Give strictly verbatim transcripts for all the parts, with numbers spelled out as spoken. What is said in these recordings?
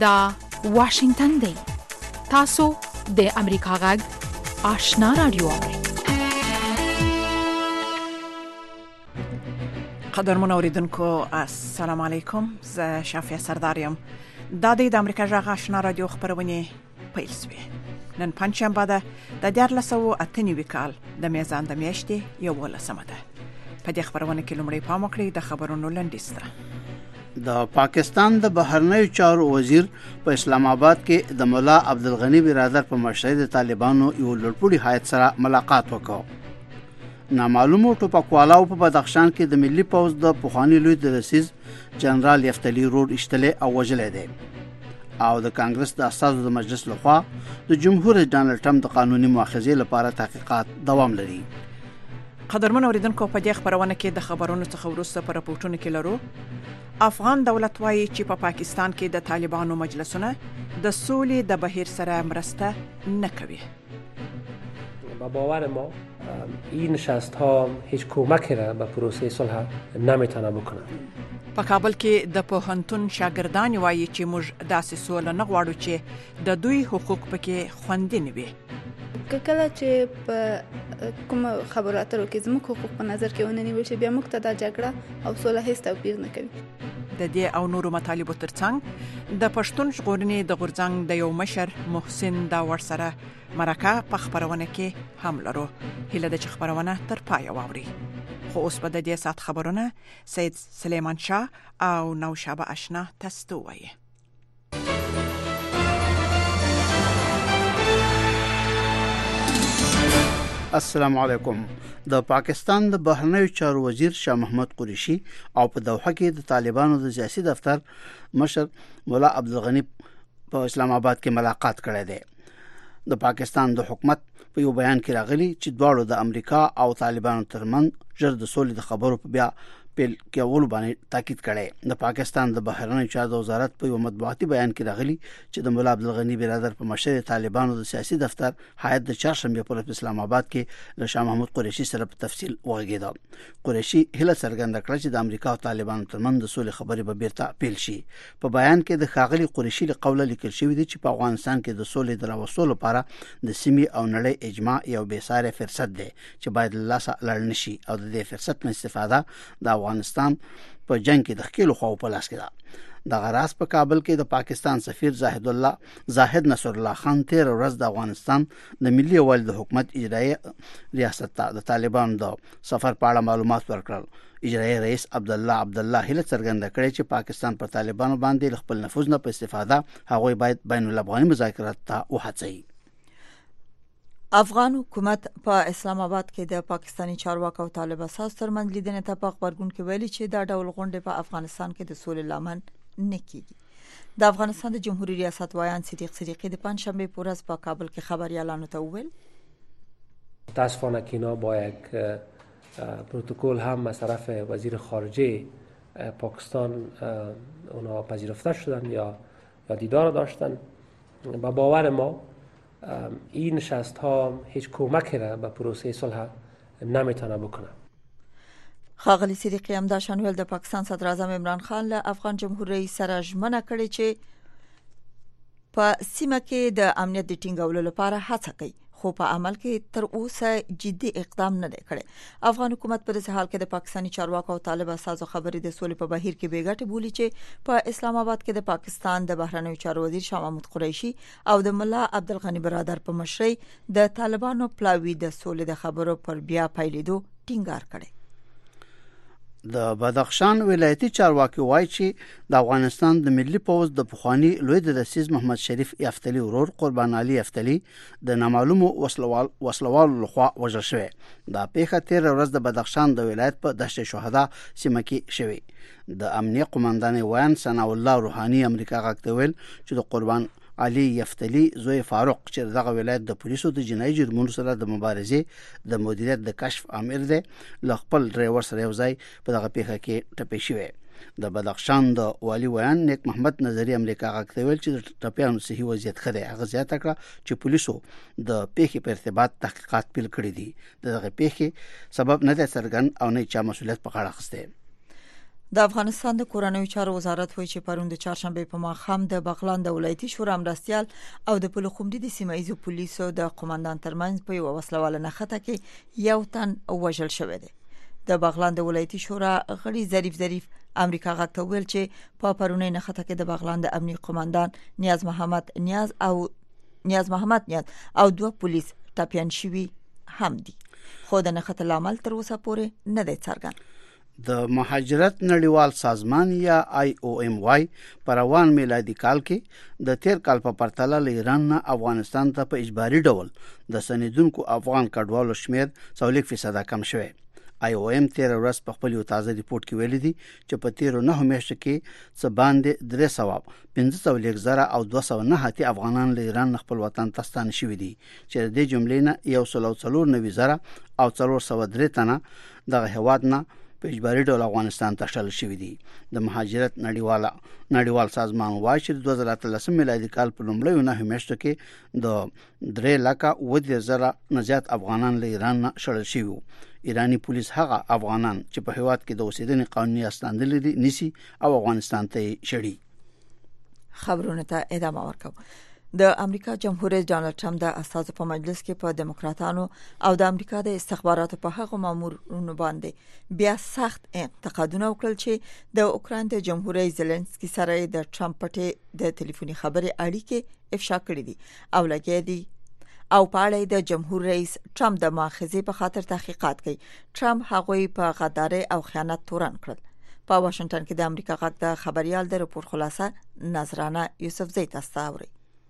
دا واشنگتن دی. تاسو د امریکا غږ آشنا رادیو اورئ. قدرمن اوریدونکو السلام علیکم. زه شافیه سردار یم. دا د امریکا غږ آشنا رادیو خبرونه پیل شوه. نن پنځشنبه ده د دیارلس سوه اته نوي کال د میزان د میاشتې یولسمه ده. په دې خبرونه کې لومړی پام وکړئ د خبرونو لنډیز ته. د پاکستان د بهرنیو چارو وزیر په اسلام آباد کې د مولا عبدالغنی برادر په مشرۍ د طالبانو یو لوړپوړي هیئت سره ملاقات وکړ. نامعلومو ټوپکوالو په بدخشان کې د ملي پوځ د پخواني لوی درسیز جنرال یفتلی روډ اشتلې او وژلې دی. او د کانګرس د اساسو د مجلس لخوا د جمهور رئیس ډانلډ ټرمپ د قانوني مؤاخذې لپاره تحقیقات دوام لري. قدرمن اوریدونکو په دې خبرونه کې د خبرونو څخه وروسته پر راپورټونه کې لرو افغان دولت وايي چې په پا پاکستان کې د طالبانو مجلسونه د سولې د بهیر سره مرسته نه کوي. با باور ما این نشست ها هیچ کمکی را به پروسه صلح نمیتونه بکنه. په کابل کې د پوهنتون شاګردان وايي چې موږ داسې سوله نه غواړو چې د دوی حقوق پکې خوندي نه وي. کله چې په کوم خبرو اترو کې زموږ حقوق په نظر کې ونیول شي بیا موږ ته د جګړه او سوله هیڅ توپیر نه کوي. د دې او نورو مطالبو ترڅنګ د پښتون ژغورنې د غورځنګ د یو مشر محسن داور سره مرکه په خبرونه کې هم لرو. هیله ده چې خبرونه تر پای واوري. خو اوس په دې سات خبرونه سید سلیمان شاه او نوشابه آشنا تاسو وایي. السلام علیکم. د پاکستان د بهرنیو چارو وزیر شاه محمود قریشي او په دوحه کې د طالبانو د سیاسي دفتر مشر مولا عبدالغنی په اسلام آباد کې ملاقات کړی دی. د پاکستان د حکومت په یو بیان کې راغلی چې دواړو د امریکا او طالبانو ترمنځ ژر د سولې د خبرو په بیا پیل کېولو باندې تاکید کړی. د پاکستان د بهرنیو چارو وزارت په یو مطبوعاتي بیان کې راغلی چې د مولا عبدالغنی برادر په مشرۍ طالبانو د سیاسي دفتر هیئت د چهارشنبه پر ورځ اسلام آباد کې له شاه محمود قریشي سره په تفصیل وغږېد. قریشي هیله څرګنده کړه چې د امریکا او طالبانو ترمنځ د سولې خبرې به بیرته پیل شي. په بیان کې د ښاغلي قریشي له قوله لیکل شوی دی چې په افغانستان کې د سولې د راوستلو لپاره د سیمې او نړۍ اجماع یو بېساري فرصت دی چې باید له لاسه لاړ نه شي او د دې فرصت نه استفاده د افغانستان په جنگ کې د خپل خو په لاس کې ده. د غراس په کابل کې د پاکستان سفیر زاهد الله زاهد نصر الله خان تیر ورځ د افغانستان د ملي یووالي د حکومت اجرایي ریاست ته د طالبانو د سفر په اړه معلومات ورکړل. اجرایي رئیس عبد الله عبد الله هله څرګنده کړې چې پاکستان پر طالبانو باندې خپل نفوذ نه په استفاده هغوی باید بین الافغاني مذاکرات ته وهڅوي. افغان حکومت په اسلام آباد کې د پاکستانی چارواکو او طالب اساس ترمنځ لیدنې ته په خبرګون کې ویلي چې دا ډول غونډې په افغانستان کې د سولې لامل نه کیږي. د افغانستان د جمهوریت ریاست وایان صدیق صدیقی د پنځشنبه په ورځ په کابل کې خبريالانو ته وویل متاسفانه که اینا با یک پروتکل هم از طرف وزیر خارجه پاکستان اونا پذیرفته شدن یا یا دیدار داشتن. با باور ما این نشست ها هیچ کمکی را به پروسه صلح نمیتونه بکنه. خاغلی صدیقی هم داشتن ویل د پاکستان صدر اعظم عمران خان له افغان جمهور رئیس سره ژمنه کړې چې په سیمه کې د امنیت د ټینګولو لپاره هڅه کوي خو په عمل کې تر اوسه جدي اقدام نه دی کړی. افغان حکومت په دې حال کې د پاکستانی چارواکو او طالب اساسو خبرې د سولې په بهیر کې بیګټه بولی چې په اسلام آباد کې د پاکستان د بهرنیو چارو وزیر شاه محمود قریشي او د مولا عبدالغنی برادر په مشرۍ د طالبانو پلاوی د سولې د خبرو پر بیا پیلېدو ټینګار کړي. د بدخشان ولایتي چارواکي وایي چې د افغانستان د ملي پوځ د پخواني لوی درسیز محمد شریف یفتلی ورور قربان علي یفتلی د نامعلومو وسلوال وسلوال لخوا وژل شوی. دا پیښه تیر ورځ د بدخشان د ولایت په دشت شهدا سیمه کې شوی. د امنیه قومندان ویان ثنا الله روحاني امریکا غاکته ویل چې د قربان علي یفتلی زوی فاروق چې دغه ولایت د پولیسو د جنایي جرمونو سره د مبارزې د مدیریت د کشف امیر دی ل خپل ډرایور سره یو ځای په دغه پیښه کې ټپي شوی. د بدخشان د والی ویان نیک محمد نظری امریکا غاکته ویل چې د ټپیانو صحي وضعیت ښه دی. هغه زیاته کړه چې پولیسو د پیښې په ارتباط تحقیقات پیل کړي دي. دغه پیښې سبب نه دی څرګند او نه چا مسؤلیت په غاړه اخیستی. د افغانستان د کورنیو چارو وزارت وایي چې پرون د چهارشنبه په ماښام د بغلان د ولایتي شورا مرستیال او د پلخمري د سیمه ییزو پولیسو د قومندان ترمنځ په یو وسلواله نښته کې یو تن وژل شوی دی. د بغلان د ولایتي شورا غړي ظریف ظریف امریکا غږ ته ویل چې په پرونی نښته کې د بغلان د امنیت قومندان نیاز محمد نیاز او نیاز محمد نیاز او دوه پولیس ټاپیان شوي هم دي، خو د نښته لامل تر اوسه پورې نه دی څرګند. د مهاجرت نړیوال سازمان یا آی او ایم وای په روان میلادي کال کې د تیر کال په پرتله له ایران نه افغانستان ته په اجباري ډول د سندونکو افغان کډوالو شمیر څلور فیصد کم شوی. آی او ایم تیر ورځ په خپل یو تازه ریپورت کې ویلي دي چې په تیر نه میاشتو کې څه باندې درې سوه پنځه سوه زره او دوه سوه نه هاتي افغانان له ایران خپل وطن ته ستانه شوي دي، چې د دې جملې نه یو سل او څلور نوي زره او څلور سوه درې تنه دغه هیواد نه په اجباري ډول افغانستان ته شړل شوي دي. د مهاجرت نړیواله نړیوال سازمان وایي چې د دوه زره اتلسم میلادي کال په لومړیو نهو میاشتو کې د درې لکه اووه دېرش زره نه زیات افغانان له ایران نه شړل شوي وو. ایرانی پولیس هغه افغانان چې په هیواد کې د اوسېدنې قانوني استاندل لري نیسي او افغانستان ته شړي. خبرونه ته ادامه ورکوم. د امریکا جمهور رئیس ډانلډ ټرمپ د اساسو په مجلس کې په دموکراتانو او د امریکا د استخباراتو په هغه مامورونو باندې بیا سخت انتقادونه وکړل چې د اوکراین د جمهور رئیس زيلنسکي سره د ټرمپ پټې د ټلیفوني خبرې اړیکې افشا کړې دي او لګیا دي او په اړه د جمهور رئیس ټرمپ د مؤاخذې په خاطر تحقیقات کوي. ټرمپ هغوی په غداري او خیانت تورن کړل. په واشنگټن کې د امریکا غږ د خبريال د رپورت خلاصه نظرانه یوسف زئی تاسو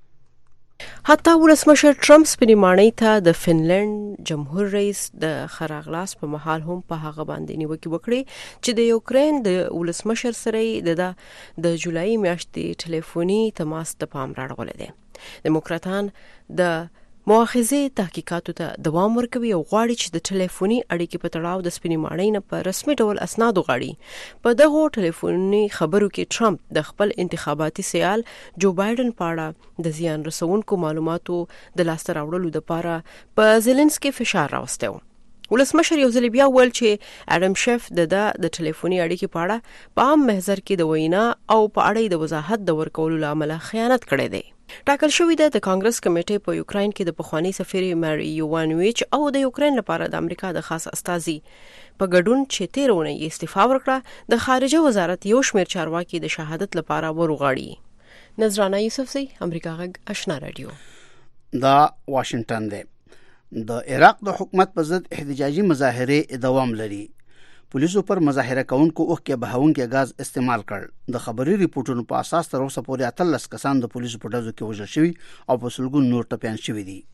حتی ولسمشر ټرمپ سپینمانۍ ته د فنلند جمهور رئیس د خراغلاس په محل هم په هغه باندې نیوکه وکړي چې د یوکرين د ولسمشر سره د د جولای میاشتې ټلیفوني تماس ته پام راغلی دی. دموکراتان د مؤاخذې تحقیقاتو ته دوام ورکوي او غواړي چې د ټلیفوني اړیکې په تړاو د سپینمانۍ نه په رسمي ډول اسناد غواړي. په دغه ټلیفوني خبرو کې ټرمپ د خپل انتخاباتي سیال جو بایدن په اړه د زیان رسونکو معلوماتو د لاسته راوړلو لپاره په زيلنسکي فشار راوستو. ولسمشر یو ځل بیا ویل چې اډم شیف د د ټلیفوني اړیکې په اړه په عام محضر کې د وینا او په اړه د وضاحت د ورکولو لامل خیانت کړی دی. ټاکل شوې ده د کانګرس کمیټې په یوکرين کې د پخوانی سفیر ماري یوانویچ او د یوکرين لپاره د امریکا د خاص استازي په ګډون چې تیرونه یې استعفا ورکړه د خارجه وزارت یو شمېر چارواکي د شهادت لپاره ورغاړي. نظرانه یوسف زئی امریکا غږ آشنا رادیو. دا واشنگټن دی. د عراق د حکومت په ضد احتجاجي مظاهره دوام لري. پولیسو پر مظاهره کوونکو اوخکې بهونکې غاز استعمال کړ. د خبري ریپورتونو په اساس تر اوسه پورې اتلس کسان د پولیسو په ډزو کې وژل شوي او په سلګونو نور ټپيان شوي دي.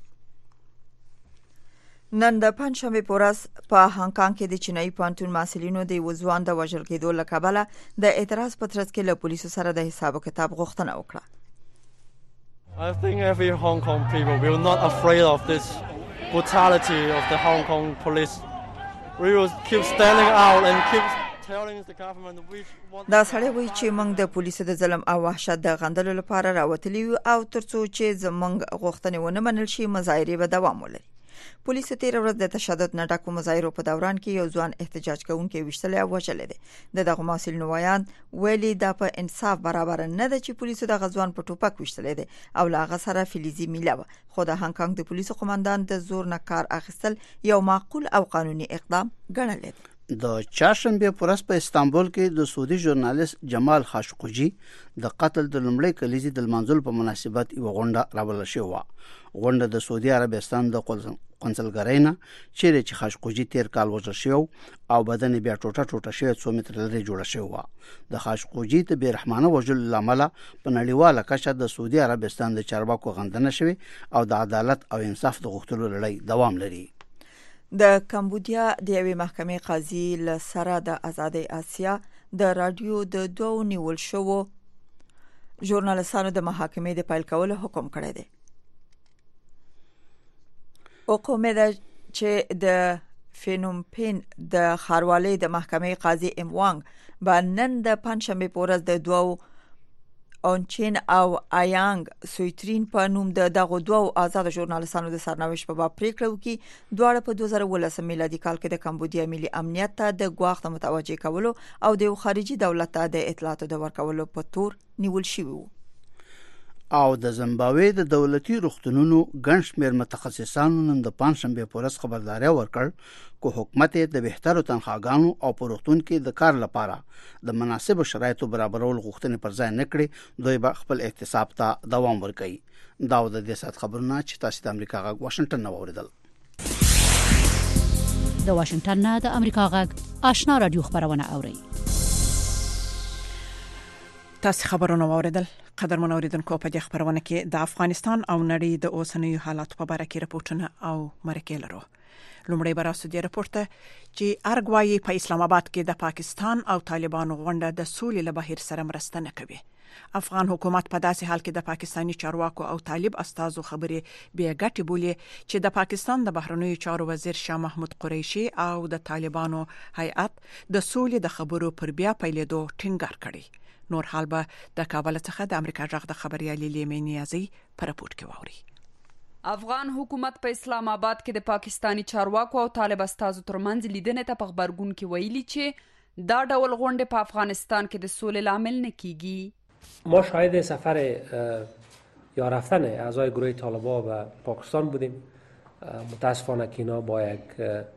نن د پنځشنبه په ورځ په هانګ کانګ کې د چینایي پانتون محصلینو د وزوان د وژل کېدو له کبله د اعتراض په ترڅ کې له پولیسو سره د حساب کتاب غوښتنه وکړه. I think every Hong Kong people will not afraid of this brutality of the Hong Kong police. We will keep standing out and keep telling the government we want. دا سړی وایي چې موږ د پولیسو د ظلم او وحشت د غندلو لپاره راوتلی یو او ترڅو چې زموږ غوښتنې ونه منل شي مظاهرې به دوام ولري. پولیسو تیر ورځ د تشدد نه ډکو مظاهرو په دوران کې یو ځوان احتجاج کوونکی وشتل او وژل دي. د دغه محصلینو ویان ویلي دا په انصاف برابر نه ده چې پولیسو د غزوان په ټوپک وشتل دي او لاغه سره فلزي میله خو د هانګ کانګ د پولیسو قومندان د زور نه کار اخیستل یو معقول او قانوني اقدام ګڼل دي. د چهارشنبه په ورځ په استانبول کې د سعودي ژورنالیست جمال خاشقجي د قتل د لومړي کلیزي د منځل په مناسبت یو غونډه راوړل شوې و. غونډه د سعودي عربستان د قونسلګرۍ نه چیرې چې خاشقجي تیر کال وژل شو او بدن بیا ټوټه ټوټه شوی څو متر لري جوړه شوی و. د خاشقجي ته بیرحمانه وژل لامل په نړیواله کچه د سعودي عربستان د چارواکو غندنه شوی او د عدالت او انصاف د غوښتلو لړۍ دوام لري. د کمبودیا د یوې محکمې قاضي له سره د آزادۍ آسیا د رادیو د دوو نیول شوو ژورنالستانو د محاکمې د پیل کولو حکم کړی دی. حکم ده چې د فنومپین د خاروالۍ د محکمې قاضي ام وانګ به نن د پنځشنبه په ورځ د دوو اونچین او آیانګ سویترین په نوم د دغه دوه آزاد ژورنالستانو د سرنوشت په باب پریکړه وکړي. دواړه په دوه زره ولس میلادي کال کې د کمبودیا ملي امنیت ته د ګواښ ته متوجه کولو او د خارجي دولت ته د اطلاعاتو د ورکولو په تور نیول شوی وو. او د زیمبابوې د دولتي روغتونونو ګڼ شمېر متخصصانو نن د پنځشنبه په ورځ خبرداري ورکړ کو حکومت د بهترو تنخواګانو او پروختون کې د کار لپاره د مناسب شرایطو برابرول غوښتنې پر ځای نه کړي، دوی به خپل احتساب ته دوام ورکوي. دا د دې سات خبرونه چې تاسو د امریکا غږ واشنگټن نه اوریدل. د واشنگټن نه د امریکا غږ آشنا رادیو خبرونه اوري. تاسو خبرونه اوریدل. قدرمن اوریدونکو، په دې خبرونه کې د افغانستان او نړۍ د اوسنیو حالاتو په اړه کې راپورټونه او مرکې لرو. لومړی براسو دې راپورته چې ارګوایي په اسلام آباد کې د پاکستان او طالبانو غونډه د سولې له بهیر سره مرسته نه کوي. افغان حکومت په داسې حال کې د پاکستاني چارواکو او طالب استازو خبرې بیا ګټي بولي چې د پاکستان د بهرنیو چارو وزیر شاه محمود قریشي او د طالبانو هیئت د سولې د خبرو پر بیا پیلېدو ټینګار کړي. نور حال به د کابل څخه د امریکا غږ د خبريالي لیمې نیازي پر راپورټ کې واوري. افغان حکومت په اسلام آباد کې د پاکستانی چارواکو او طالب استازو ترمنځ لیدنې ته په خبرګون کې ویلي چې دا ډول غونډې په افغانستان کې د سولې لامل نه کیږي. ما شاهد سفر یا رفتن اعضای گروه طالبان به پاکستان بودیم. متاسفانه که اینا با یک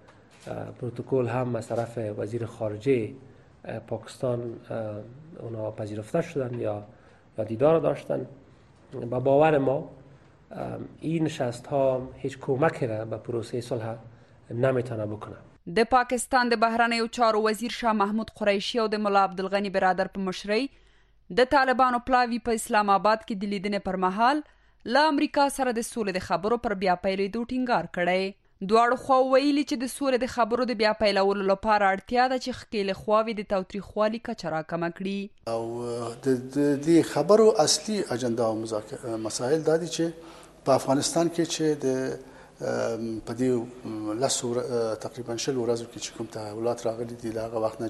پروتکل هم از طرف وزیر خارجه پاکستان اونا پذیرفته شدن یا یا دیدار داشتن. با باور ما این نشست ها هیچ کمکی را به پروسه صلح نمیتونه بکنه. د پاکستان د بهرنیو چارو وزیر شاه محمود قریشي او د مولا عبدالغنی برادر په مشرۍ د طالبانو پلاوی په اسلام آباد کې د لیدنې پر مهال له امریکا سره د سولې د خبرو پر بیا پیلېدو ټینګار کړی. دواړو خوا ویلي چې د سولې د خبرو د بیا پیلولو لپاره اړتیا ده چې ښکېلې خواوې د تاوتریخوالي کچه راکمه کړي. او د دې خبرو اصلي اجنډا او مسایل دا دي چې په افغانستان کې چې د په دې لاسو تقریبا شل ورځو کې چې کوم تحولات راغلي دي هغه وخت نه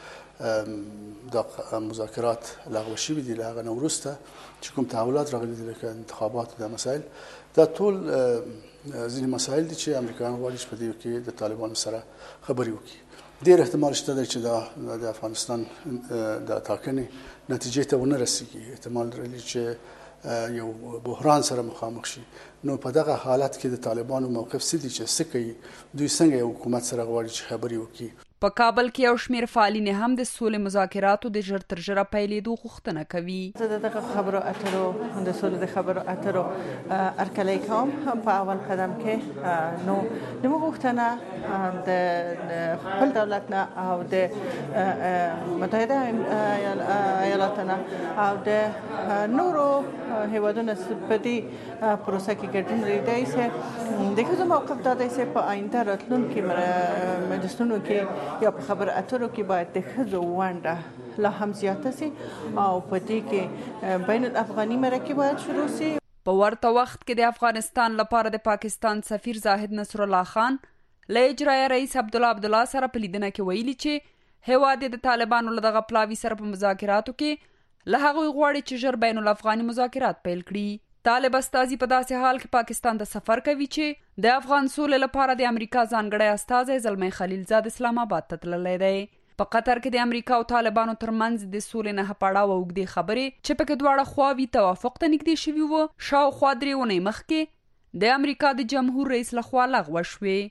چې د مذاکرات لغوه شوي دي، هغه نه وروسته چې کوم تحولات راغلي دي لکه انتخابات د مسایل، دا ټول ځینې مسایل دي چې امریکایان غواړي چې په دې کې د طالبانو سره خبرې وکړي. ډېر احتمال شته دی چې دا د افغانستان د ټاکنې نتیجې ته ونه رسېږي. احتمال لري چې یو بحران سره مخامخ شي. نو په دغه حالت کې د طالبانو موقف څه دی چې څه کوي، دوی څنګه یو حکومت سره غواړي چې خبرې وکړي. په کابل کې یو شمېر فعالین هم د سولې مذاکراتو د ژر تر ژره پیلېدو غوښتنه کوي. زه د دغه خبرو اترو د سولې د خبرو اترو هرکلی کوم. په اول قدم کې نو زموږ غوښتنه د خپل دولت نه او د متحده ایالاتو نه او د نورو هیوادونو په دې پروسه کې ګډون لري چې د ښځو موقف دا دی چې په آینده راتلونکي مجلسونو کې یا په خبر اترو کې باید د ښځو ونډه لا هم زیاته سي او په دې کې بین الافغاني مرکه باید شروع سي. په ورته وخت کې د افغانستان لپاره د پاکستان سفیر زاهد نصر الله خان له اجرایي رئیس عبدالله عبدالله سره په لیدنه کې ویلي چې هیواد د طالبانو له دغه پلاوي سره په مذاکراتو کې له هغوی غواړي چې ژر بین الافغاني مذاکرات پیل کړي. طالب استازي په داسې حال کې پاکستان ته سفر کوي چې د افغان سولې لپاره د امریکا ځانګړی استازی زلمی خلیلزاد اسلام آباد ته تللی دی. په قطر کې د امریکا او طالبانو ترمنځ د سولې نه پړاو اوږدې خبرې چې پکې دواړه خواوې توافق ته نږدې شوي وو شاوخوا درې اونۍ مخکې د امریکا د جمهور رئیس لخوا لغوه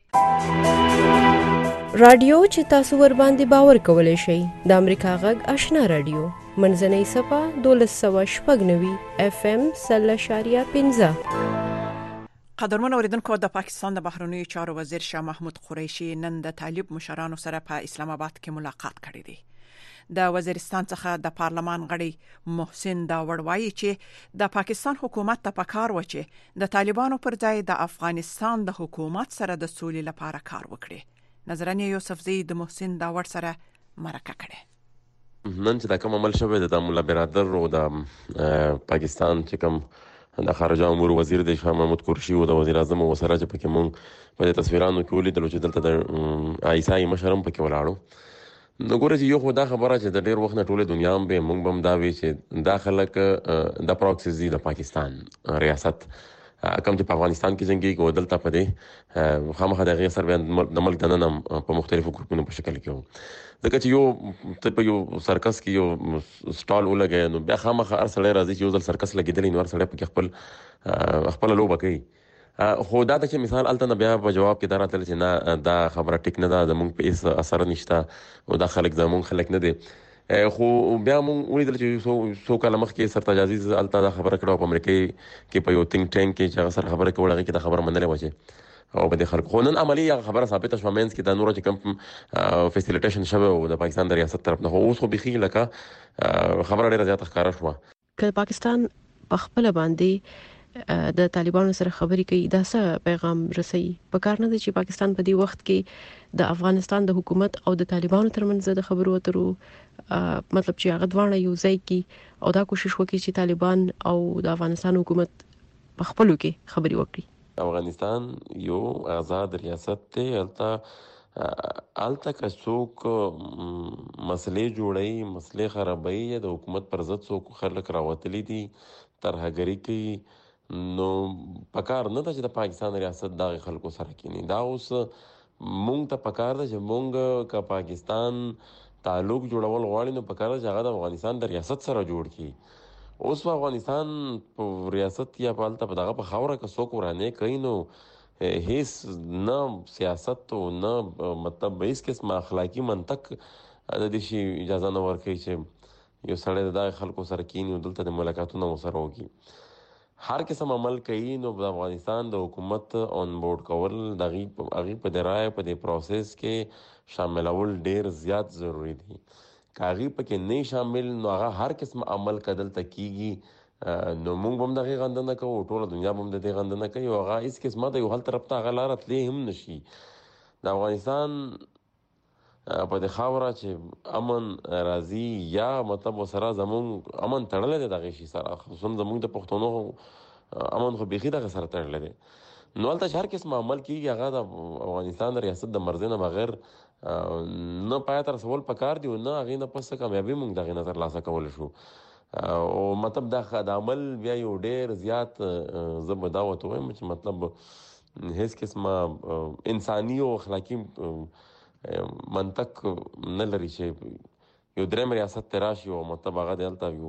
شوې. رادیو چې تاسو ور باندې باور کولای شئ د امریکا غږ آشنا رادیو منځنۍ صفه دولس سوه شپږ نوي اف ام سل اشاریه پنځه. قدرمن اوریدونکو، د پاکستان د بهرنیو چارو وزیر شاه محمود قریشي نن د طالب مشرانو سره په اسلام آباد کې ملاقات کړی دی. د وزیرستان څخه د پارلمان غړي محسن داوړ وایي چې د پاکستان حکومت ته پکار و چې د طالبانو پر ځای د افغانستان د حکومت سره د سولې لپاره کار وکړي. نظرانه یوسفزی د محسن داوړ سره مرکه کړي. نن چې دا کوم عمل شوی د مولا برادر او د پاکستان چې کوم د خارجه امور وزیر د شاه محمود قریشي او د وزیر اعظم او سره چې پکې مونږ په تصویرانو کې ولیدل چې دلته د عیسائی مشرم پکې ولاړو. نو ګوره چې یو خو دا خبره چې د ډېر وخت نه ټوله دنیا هم به موږ به هم دا وی چې دا خلک د پراکسیز دي د پاکستان ریاست کوم چې په افغانستان کې جنگي کو دلته پدې خامخا د غیر سر د ملک دننه په مختلفو ګروپونو په شکل کې وو ځکه چې یو ته په یو سرکس کې یو سټال ولګي نو بیا خامخا هر سړی راځي چې یو ځل سرکس لګیدلی نو هر سړی په خپل خپل لوبه کوي خو دا د مثال الته نه بیا په جواب کې دا راتل چې نه دا خبره ټیک نه ده زموږ په هیڅ اثر نشته او دا خلک زموږ خلک نه دي خو بیا مونږ ولیدل چې څو څو کاله مخکې سرتاج عزیز الته دا خبره کړه په امریکا کې په یو تینک ټینک کې چې هغه سره خبره کوله هغه کې دا خبره منلې و چې او په دې خلکو خو نن عملی هغه خبره ثابته شوه مینس کې دا نور چې کوم فیسیلیټیشن شوی و د پاکستان د ریاست طرف نه خو اوس خو بیخي لکه خبره ډېره زیاته ښکاره شوه که پاکستان په خپله باندې د طالبانو سره خبرې کوي دا څه پیغام رسوي په کار نه دی چې پاکستان په دې وخت کې د افغانستان د حکومت او د طالبانو ترمنځ د خبرو اترو مطلب چې هغه دواړه یو ځای کی او دا کوشش وکړي چې طالبان او د افغانستان حکومت په خپلو کې خبرې وکړي افغانستان یو آزاد ریاست دی الته الته که څوک مسلې جوړي مسلې خرابوي د حکومت پر ضد څوک خلک راوتلي دي ترهګري کوي نو پکار نه ده چې د پاکستان ریاست دغه خلکو سره کینی دا اوس مونږ ته پکار ده چې مونږ که پاکستان تعلق جوړول غواړي نو پکار ده چې هغه د افغانستان د ریاست سره جوړ کړي اوس په افغانستان په ریاست یا په الته په دغه په خاوره کې څوک ورانه کوي نو هیڅ نه سیاست او نه مطلب هیڅ قسم اخلاقی منطق د دې شي اجازه نه ورکوي چې یو سړی د دغه خلکو سره کینی او دلته د ملاقاتونو سره وکړي هر قسم عمل کوي نو د افغانستان د حکومت اون بورډ کول دغه هغه په درای په دې پروسس کې شاملول ډیر زیات ضروری دي کاغي پکې نه شامل نو هغه هر قسم عمل کدل تکیږي نو موږ هم دغه غندنه کوو ټول دنیا هم دغه غندنه کوي او هغه هیڅ قسمه د یو حل طرف ته غلارت لې هم نشي د افغانستان په د خاوره چې امن راځي یا مطلب وسره زمون امن تړل دي دغه شي سره خصوصا زمون د پښتونو امن خو بيخي دغه سره تړل دي نو البته هر قسم عمل کیږي هغه د افغانستان ریاست د مرزه نه بغیر نه پای تر سوال پکار دی نه هغه نه پس کامیابی مونږ دغه نظر لاسه کول شو او مطلب دا د عمل بیا یو ډیر زیات زبداوت وایم چې مطلب هیڅ قسمه انساني او اخلاقی منطق نه لري چې یو دریم ریاست تراشي او مطلب هغه دلته یو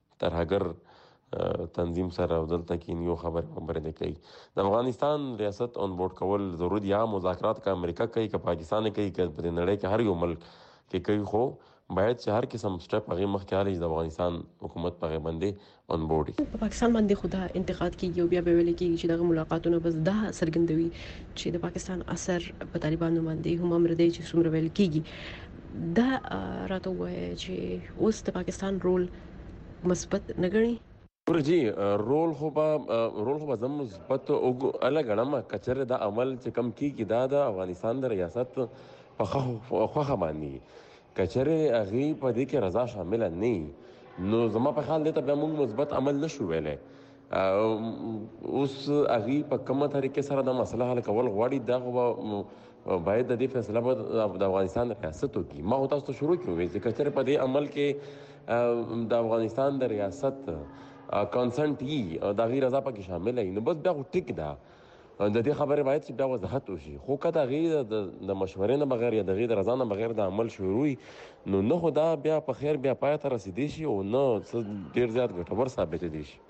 ترهګر تنظیم سره دلته کې یو خبر خبره ده کوي د افغانستان ریاست اون بورډ کول ضروري یا مذاکرات کا امریکا کوي که پاکستان کوي که په نړۍ کې هر یو ملک کې کوي خو باید چې هر قسم سټپ هغه مخکې حالي د افغانستان حکومت په باندې اون بورډ په پاکستان باندې خدا انتقاد کیږي او بیا به ویل کیږي چې دغه ملاقاتونه بس دا سرګندوي چې د پاکستان اثر په طالبانو باندې هم امر دی چې څومره ویل کیږي دا راته وایي چې اوس د پاکستان رول مثبت نه غني ورجی رول خو به رول خو به زم مثبت او الګ غنما کچره د عمل چې کم کیږي دا د افغانستان د ریاست په خوخه باندې کچره هغه په دې کې رضا شامل نه نو زما په خیال دې ته به موږ مثبت عمل نشو ویلې اوس هغه په کومه طریقې سره د مسله حل کول غواړي دا خو باید د دې فیصله به د افغانستان ریاست وکړي ما تاسو ته شروع کړو چې کچره په دې عمل کې د افغانستان د ریاست کانسنټ ای د غیر رضا پکې شامل نه بس بیا ټیک ده د دې خبرې باید چې دا وضاحت وشي خو کله غیر د مشورې نه بغیر یا د غیر رضا نه بغیر د عمل شروع نو نه خدا بیا په خیر بیا پای ته رسیدي شي او نه ډیر زیات ګټور ثابت دي شي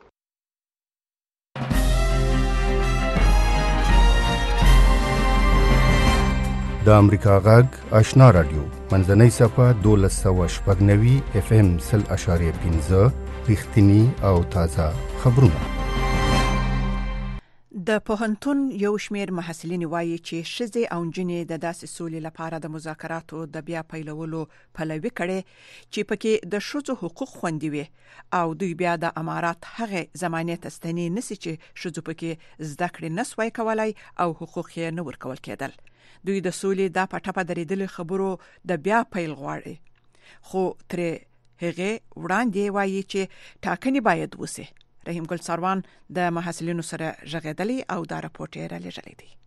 د امریکا غږ آشنا رادیو منځنۍ صفه دولس سوه شپږ نوي اف ام سل اشاریه پنځه رښتینی او تازه خبرونه د پوهنتون یو شمیر محصلین وایي چې شذې او جنې د داسې سولې لپاره د مذاکراتو د بیا پیلولو پلوي کړي چې پکې د شذو حقوق خوندي وي او دوی بیا د امارات هغه زمانه تستنی نسی چې شذو پکې زده کړې نسوي کولای او حقوق یې نه ورکول کېدل دوی د سولې د پټه درېدل خبرو د بیا پیل غواړي خو تر هغه وړاندې وایي چې ټاکنې باید وسی رحیم ګل سروان د محصلینو سره ژغېدلی او دا راپورټ یې را لېږلی دی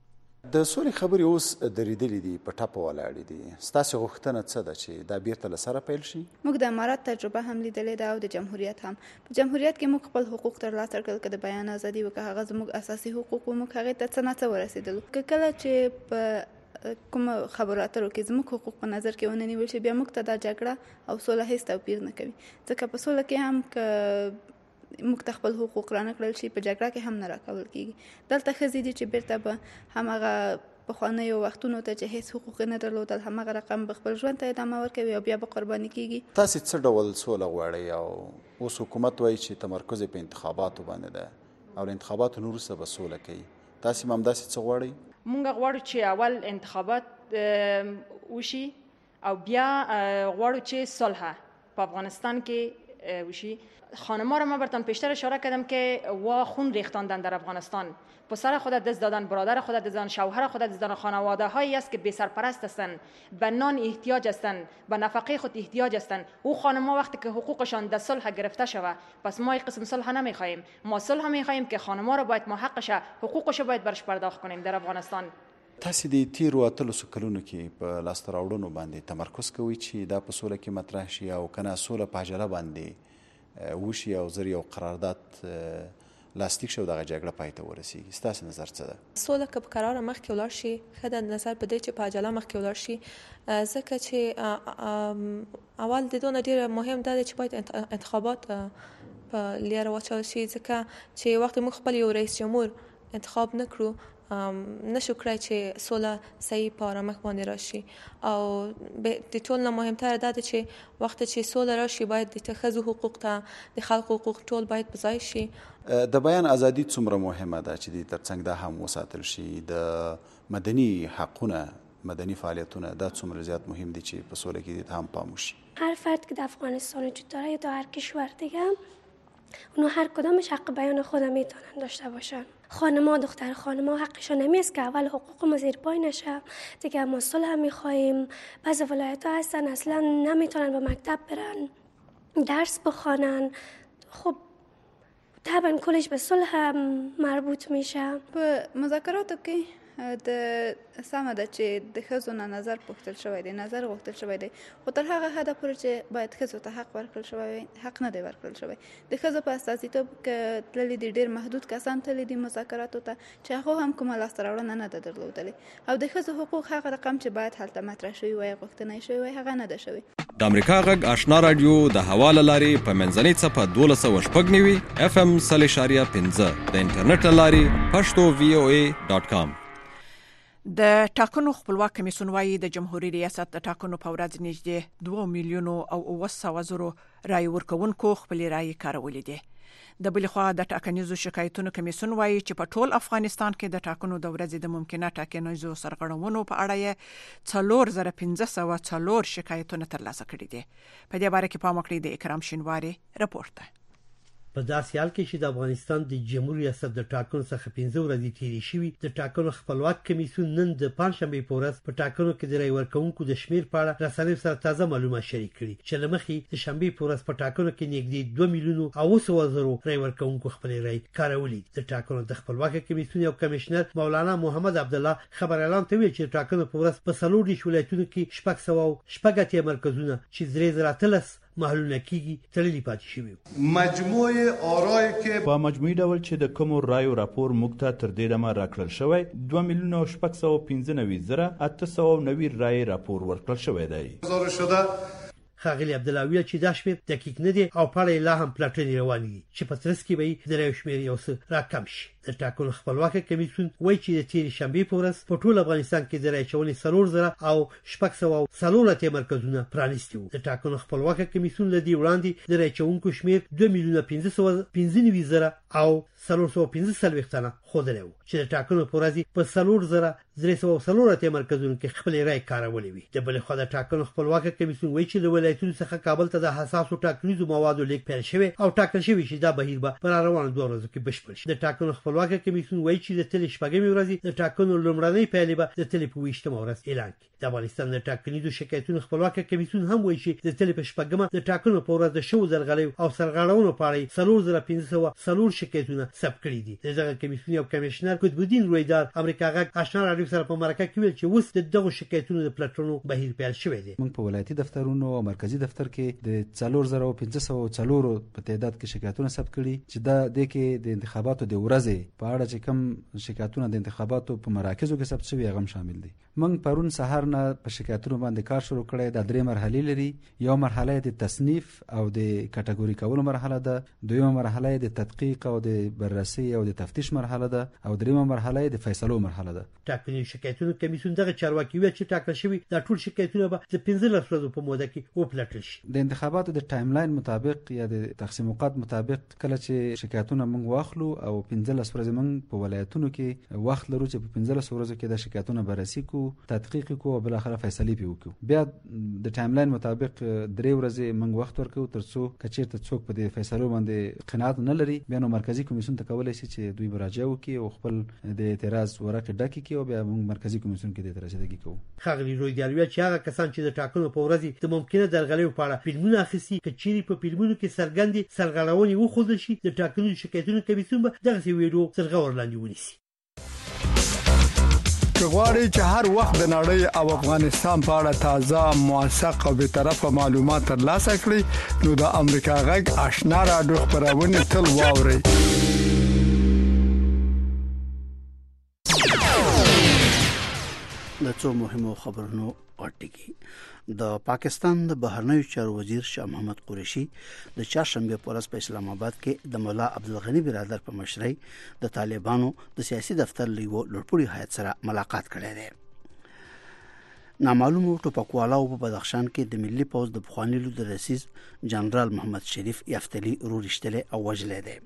د سولې خبرې اوس درېدلې دي، په ټپه ولاړې دي. ستاسو غوښتنه څه ده چې دا بیرته له سره پیل شي؟ موږ د امارات تجربه هم لیدلې ده او د جمهوریت هم. په جمهوریت کې موږ خپل حقوق ترلاسه کړل، که د بیان ازادي وه، که هغه زموږ اساسي حقوق وو، موږ هغې ته څه نه څه ورسېدلو. که کله چې په کوم خبرو اترو کې زموږ حقوق په نظر کې ونه نیول شي، بیا موږ ته دا جګړه او سوله هېڅ توپیر نه کوي. ځکه په سوله کې هم که موږ ته خپل حقوق رانه کړل شي، په جګړه کې هم نه راکول کېږي. دلته ښځې دي چې بیرته به هماغه پخوانیو وختونو ته چې هېڅ حقوق نه درلودل، هماغه رقم به خپل ژوند ته ادامه ورکوي او بیا به قرباني کېږي. تاسې څه ډول سوله غواړئ؟ او اوس حکومت وایي چې تمرکز یې په انتخاباتو باندې ده او له انتخاباتو نه وروسته به سوله کوي. تاسې هم همداسې څه غواړئ؟ مونږ غواړو چې اول انتخابات وشي او بیا غواړو چې صلح په افغانستان کې وشي. خانم‌ها را من برتان پیشتر اشاره کردم که وا خون ریختاندن در افغانستان، پسر خود دست دادن، برادر خود دست دادن، شوهر خود دست دادن. خانواده هایی است که بی سرپرست هستند، به نان احتیاج هستند، به نفقه خود احتیاج هستند. او خانم‌ها وقتی که حقوقشان در صلح گرفته شود، پس ما این قسم صلح نمیخواهیم. ما صلح میخواهیم که خانم‌ها را باید ما حقش، حقوقش باید برش پرداخت کنیم در افغانستان. تاسې د تیرو اتلسو کلونو کې په لاسته راوړنو باندې تمرکز کوئ چې دا په سوله کې مطرح شي، او که نه سوله په عجله باندې وشي او زر یو قرارداد لاسلیک شي او دغه جګړه پای ته ورسیږي. ستاسو نظر څه ده؟ سوله که په قراره مخکې ولاړ شي ښه ده، نظر په دی چې په عجله مخکې ولاړ شي، ځکه چې اول د دونه ډېره مهم دا دی چې باید انتخابات په لیاره واچول شي، ځکه چې وخت موږ خپل یو رئیس جمهور انتخاب نه کړو، نشو کړای چې سوله صحیح په آرامښت باندې راشي. او د ټول نه مهمتر دا ده چې وخت چې سوله راشي باید د ښځو حقوق ته، د خلکو حقوق ټول باید په ځای شي. د بیان ازادي څومره مهمه ده چې د ترڅنګ دا هم وساتل شي؟ د مدني حقونه، مدني فعالیتونه، دا څومره زیات مهم دي چې په سوله کې هم پام وشي؟ هر فرد که در افغانستان وجود داره یا در هر کشور دیگه، اونو هر کدامش حق بیان خود میتونن داشته باشن. خانم‌ها، دختر خانم‌ها حقشون نمیست که اول حقوق ما زیر پای نشه. دیگه ما صلح میخواهیم. بعضی ولایت‌ها هستن اصلا نمیتونن به مکتب برن، درس بخوانن. خب طبعا کلش به صلح مربوط میشه. په مذاکراتو کې د سمه ده چې د ښځو نه نظر پوښتل شوی دی، نظر غوښتل شوی دی، خو تر هغه حده پورې چې باید ښځو ته حق ورکړل شوی وي، حق نه دی ورکړل شوی. د ښځو په استازیتوب کې تللي دي ډېر محدود کسان تللي دي مذاکراتو ته، چې هغو هم کومه لاسته راوړنه نه ده درلودلې. او د ښځو حقوق هغه رقم چې باید هلته مطرح شوي وای، غوښتنه یې شوې وای، هغه نه ده شوې. د امریکا غږ آشنا رادیو د هوا له لارې په منځنۍ څپه دولس سوه شپږ نوي اف ام سل اشاریه پنځه، د انټرنیټ له لارې پښتو وی او ای ډاټ کام. د ټاکنو خپلواک کمیسیون وايي د جمهوریت ریاست د ټاکنو په ورځ نږدې دوه میلیونو او اوه سوه زرو رای ورکوونکو خپلې رایې کارولې دي. د بلې خوا د ټاکنیزو شکایتونو کمیسیون وايي چې په ټول افغانستان کې د ټاکنو د ورځې د ممکنه ټاکنیزو سرغړونو په اړه یې څلور زره پنځه سوه څلور شکایتونه ترلاسه کړي دي. په دې باره کې پام وکړئ د اکرام شینواري رپورټ ده. په داسې حال کې چې د افغانستان د جمهوریت ریاست د ټاکنو څخه پنځه ورځې تیرې شوې، د ټاکنو خپلواک کمیسیون نن د پنځشنبې په ورځ په ټاکنو کې د رای ورکوونکو د شمیر په اړه رسنیو سره تازه معلومات شریک کړي، چې له مخې د شنبې په ورځ په ټاکنو کې نږدې دوه میلیونو او اوه سوه زرو رای ورکوونکو خپلې رای کارولې. د ټاکنو د خپلواک کمیسیون یو کمشنر مولانا محمد عبدالله خبر اعلان ته ویل چې ټاکنو په ورځ په څلور دېرش ولایتونو کې شپږ سوه شپږ اتیا مرکزونه چې درې زره اتلس محلونه کېږي تړلي پاتې شوي. مجموعه آرای که په مجموعي ډول چې د کومو رایو راپور موږ ته تر دې دمه راکړل شوی، دوه میلیونه او شپږ سوه پنځه نوي زره اته سوه نوي رایې راپور ورکړل شوی دی. ښاغلي عبدالله ویل چې دا شمېر دقیق نه دی او په اړه یې لا هم پلټنې روانې دي چې په ترڅ کې به د رایو شمېر یو څه راکم شي. د ټاکنو خپلواکه کمیسیون وایي چې د تېرې شنبې په ورځ په ټول افغانستان کې د رای اچونې څلور زره او شپږ سوه څلور اتیا مرکزونه پرانیستي وو. د ټاکنو خپلواکه کمیسیون له دې وړاندې د رای اچوونکو شمېر دوه میلیونه پنځه سوه پنځه نوي زره او څلور سوه پنځه څلوېښت تنه ښودلی وو، چې د ټاکنو په ورځ په څلور زره درې سوه څلور اتیا مرکزونو کې خپلې رای کارولې وي. د بلې خوا د ټاکنو خپلواکه کمیسیون وایي چې له ولایتونو څخه کابل ته د حساسو ټاکنیزو موادو لیږد پیل شوی او ټاکل شوی چې دا بهیر به په راروانو دوه ورځو کې بشپړ شي. د ټاکنو خپلواکه خپلواکه کمیسیون وایي چې د تل شپږمې ورځې د ټاکنو لومړنۍ پیلې به د تل په ویشتمه ورځ اعلان کړي. د افغانستان د ټاکنیزو شکایتونو خپلواکه کمیسیون هم وایي چې د تل په شپږمه د ټاکنو په ورځ د شو درغلیو او سرغړونو په اړه څلور زره پنځه سوه څلور شکایتونه ثبت کړي دي. دغه کمیسیون یو کمشنر قطب الدین رویدار امریکا غږ آشنا رادیو سره په مرکه کې ویل چې اوس د دغه شکایتونو د پلټنو بهیر پیل شوی دی. موږ په ولایتي دفترونو او مرکزی دفتر کې د څلور زره پنځه سوه څلور په تعداد کې شکایتونه ثبت کړي چې دا د کې د انتخاباتو د ورځې په اړه چې کوم شکایتونه د انتخاباتو په مراکزو کې ثبت شوي هغه شامل دي. موږ پرون سهار نه په شکایتونو باندې کار شروع کړی. د درې مرحلې لري. یو مرحله د تصنیف او د کټګوري کولو مرحله ده، دویمه مرحله د تدقیق او د بررسي او د تفتیش مرحله ده، او دریمه مرحله د فیصلو مرحله ده. ټاکنیز شکایتونو کمیسیون دغه چارواکي ویل چې ټاکل شوی د ټول شکایتونه به د پنځلس ورځو په موده کې وپلټل شي. د انتخاباتو د ټایم لاین مطابق یا د تقسیم اوقات مطابق کله چې شکایتونه موږ واخلو او پنځلس ورځې موږ په ولایتونو کې وخت لرو چې په پنځلس ورځو کې د شکایتونو بررسي کو، تدقیق کو او بل اخر فیصله پی وکړو. بیا د ټایم لاین مطابق درې ورځې موږ وخت ورکو ترڅو کچیرته څوک په دې فیصلو باندې قناعت نه لري بیا نو مرکزی کمیسیون ته کولای شي چې دوی مراجعه وکړي او خپل د اعتراض ورقه ډکې کړي او بیا موږ مرکزی کمیسیون کې د اعتراض کوو. خغلی روی دیالوی چې هغه کسان چې د ټاکنو په ورځ د ممکنه درغلیو په اړه فلمونه اخیستي کچيري په فلمونو کې سرګندې سرغړونې وخوځل شي د ټاکنو شکایتونو کمیسیون به دغه ویډیو سرغور لاندې ونیسي. غواړئ چې هر وخت د نړۍ او افغانستان په اړه تازه موثق او به طرفه معلومات ترلاسه کړئ نو د امریکا غږ آشنا رادیو خبرونه تل واورئ. د څو مهمو خبرونو اړتیږي. د پاکستان د بهرنیو چارو وزیر شاه محمد قریشي د چهارشنبه په ورځ په اسلام آباد کې د مولا عبدالغنی برادر په مشرۍ د طالبانو د سیاسي دفتر لیو لړپوړي هیئت سره ملاقات کړی دی. نامعلوم ټوپکوالو په بدخشان کې د ملي پوز د بخوانی لود رئیس جنرال محمد شریف یفتلی رورشتله او وجلې دی.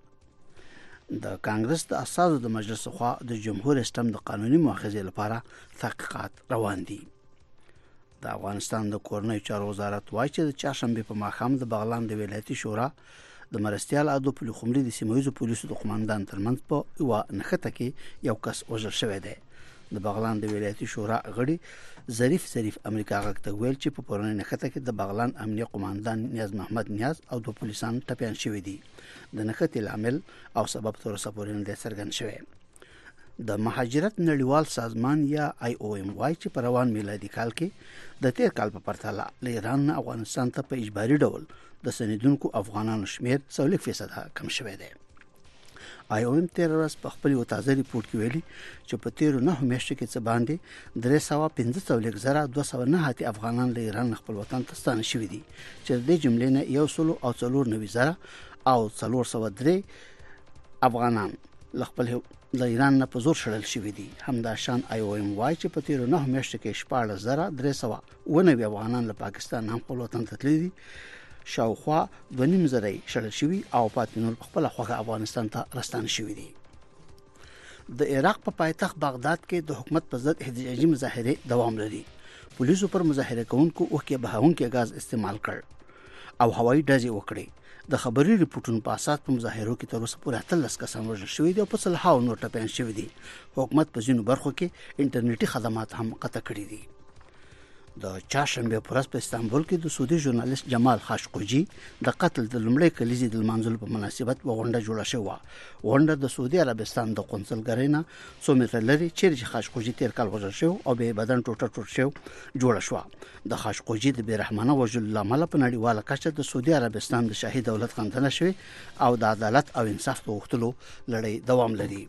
د کانګرس د اساسو د مجلس خوا د جمهور اسلام د قانوني مؤاخذې لپاره تحقیقات روان دي. د افغانستان د کورنۍ چارو وزارت وايي چې د چهارشنبه په ماښام د بغلان د ولایتي شورا د مرستيال ادو په خمري د سیمویزو پولیسو د قوماندان ترمنځ په یو نخته کې یو کس وژل شوی دی. د بغلان د ولایتي شورا غړي ظریف ظریف امریکا غږ ته ویل چې په پرونی نخته کې د بغلان امنیه قوماندان نیاز محمد نیاز او د پولیسان ټپيان شوی دي. د نخته العمل او سبب تر اوسه پورې نه څرګند شوی. د مهاجرت نړیوال سازمان یا آی او ایم وايي چې په روان میلادي کال کې د تیر کال په پرتله له ایران نه افغانستان ته په اجباري ډول د سندونکو افغانانو شمیر څلور فیصد کم شوی دی. آی او ایم تیر ورځ په خپل یو تازه ریپورت کې ویلي چې په تیر نه میاشتو کې څه باندې درې سوه پنځه څلوېښت زره دوه سوه نه هاتي افغانان له ایران خپل وطن ته ستانه شوي دي چې د جملې نه یو سلو او څلور نوي زره او څلور سوه درې افغانان له خپل د ایران نه په زور شړل شوي دي. همداشان آی او ایم وايي چې په تیر نه میاشتو کې شپاړس زره درې سوه اووه نوي افغانان له پاکستان هم خپل وطن ته تللي دي. شاوخوا دوه نیم زره شړل شوي او پاتې نور خپل خوغه افغانستان ته راستانه شوي دي. د عراق په پایتخت بغداد کې د حکومت په ضد احتجاجي مظاهره دوام لري. پولیسو پر مظاهره کوونکو وکي بهاونکي غاز استعمال کړ او هوایي ډزې وکړې. د خبري ریپورتونو په اساس په مظاهرو کې تر اوسه پورې اتلس کسان وژل شوي دي او په سلهاو نور ټپيان شوي دي. حکومت په ځینو برخو کې انټرنیټي خدمات هم قطع کړي دي. د چهارشنبه په ورځ په استانبول کې د سعودي ژورنالیست جمال خاشقجي د قتل د لومړي کلیزې د منځلو په مناسبت غونډه جوړه شوه. غونډه د سعودي عربستان د قونسلګرۍ نه څو متره لري چې خاشقجي تیر کال وژل شو او به بدن ټوټه ټوټه شو جوړه شو. د خاشقجي د بیرحمانه وژل لامل په نړیواله کچه د سعودي عربستان د شاهي دولت غندنه شوه او د عدالت او انصاف غوښتلو لړۍ دوام لري.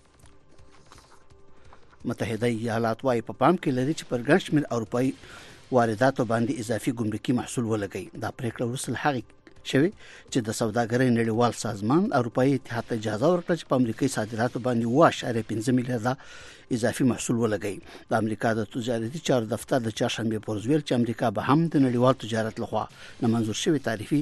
متحده ایالات وايي په پام کې لري چې پر ګڼ شمېر اروپایي وارداتو باندې اضافي ګمرکي محصول ولګي. دا پریکړه وروسته هغه شوی چې د سوداګرۍ نړیوال سازمان اروپایي اتحاد ته اجازه ورکړه چې په امریکایي صادراتو باندې اووه اعشاریه پنځه میلیارډ اضافي محصول ولګي. د امریکا د تجارتي چارو دفتر د چهارشنبه په ورځ ویل چې امریکا به هم د نړیوال تجارت لخوا نه منظور شوی تعرفي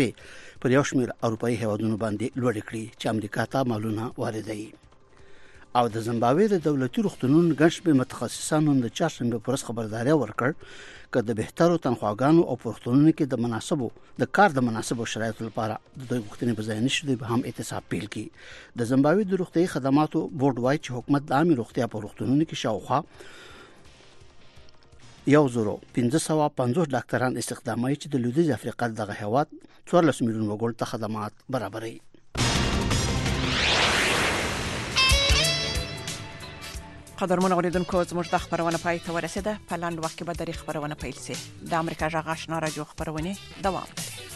تعرفه پر یو شمېر اروپایي هیوادونو باندې لوړ کړي چې امریکا ته مالونه واردوي. او د زیمبابوې د دولتي روغتونونو ګڼ شمېر متخصصانو د چهارشنبه په ورځ خبرداري ورکړ چې د بهترو تنخواګانو او پروګرامونو کې د مناسبو د کار د مناسبو شرایطو لپاره د دوی غوښتنې په ځای نشي دوی به هم اعتصاب پیل کړي. د زیمبابوې د روغتیايي خدماتو بورډ وایي چې حکومت د عامه روغتیا په روغتونونو کې شاوخوا یو زرو پنځه سوه پنځوس ډاکټران استخداموي چې د لویدیځ افریقا دغه هیواد څوارلس میلیون وګړو ته خدمات برابروي. قدرمن اوریدونکو زموږ د خبرونه پای ته ورسیده. په لاندې وخت کې به د خبرونه پیل شي. د امریکا جغ آشنا رادیو خبرونه دوام لري.